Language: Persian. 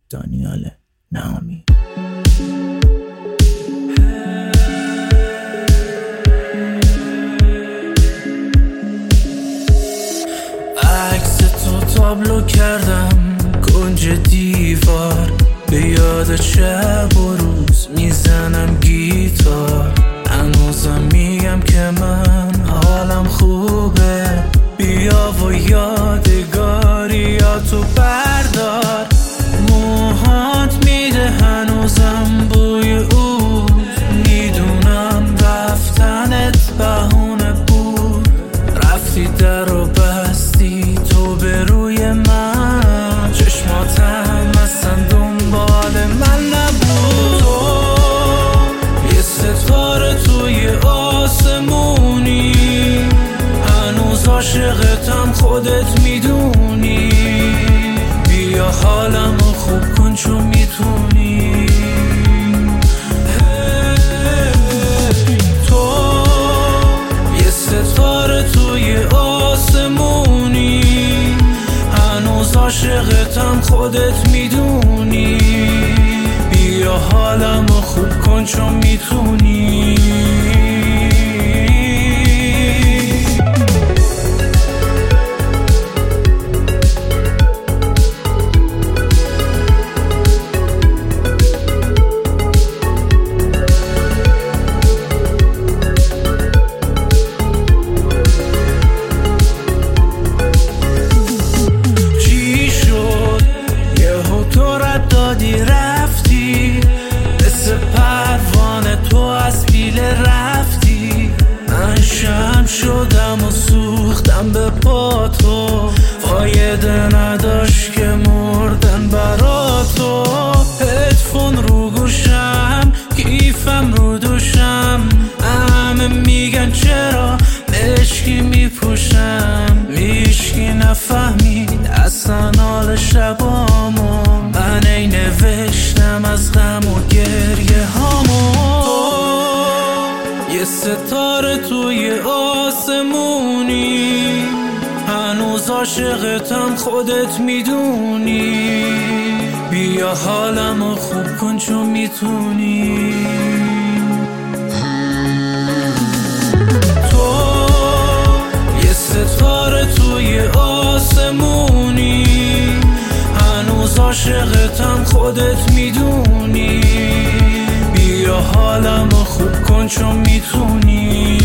دانیال نامی. عکس تو تابلو کردم کنج دیوار، به یاد شب و روز میزنم گیتار. هنوزم میگم که من حالم خوبه، بیا و یادگاریاتو بردار. موهات میده هنوزم بوی او، میدونم رفتنت بهونه بود. رفتی در و بستی تو به روی من، چشماتم اصلا دنبال من نبود. تو یه ستاره توی آسمونی، هنوز عاشقتم خودت میدونی. بیا حالمو خوب کن چون میتونی. تو یه ستاره توی آسمونی، هنوز عاشقتم خودت میدونی. بیا حالمو خوب کن چون میتونی. رفتی مثل پروانه تو از پیله رفتی. من شم شدم و سوختم به پا تو، فایده نداشت که مردن برا تو. هدفون رو گوشم کیفم رو دوشم، همه میگن چرا مشکی میپوشم. میشکی نفهمید اصلا حال شبامو، من ای نوشتم از غم و گریه هامو. تو یه ستاره توی آسمونی، هنوز عاشقتم خودت میدونی. بیا حالمو خوب کن چون میتونی. تو یه ستاره توی آسمونی، هنوز عاشقتم خودت میدونی. بیا حالمو خوب کن چون میتونی.